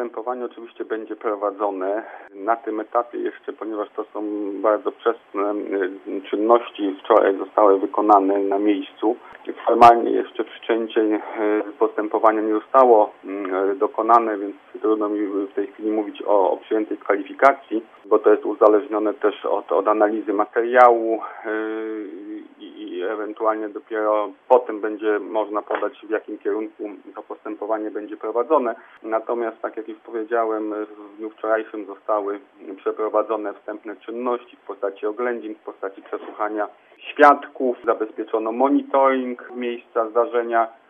postępowanie oczywiście będzie prowadzone. Na tym etapie jeszcze, ponieważ to są bardzo wczesne czynności, wczoraj zostały wykonane na miejscu. Formalnie jeszcze wszczęcie postępowania nie zostało dokonane, więc trudno mi w tej chwili mówić o przyjętej kwalifikacji, bo to jest uzależnione też od analizy materiału i ewentualnie dopiero potem będzie można podać, w jakim kierunku to postępowanie będzie prowadzone. Natomiast, tak jak już powiedziałem, w dniu wczorajszym zostały przeprowadzone wstępne czynności w postaci oględzin, w postaci przesłuchania świadków, zabezpieczono monitoring miejsca zdarzenia.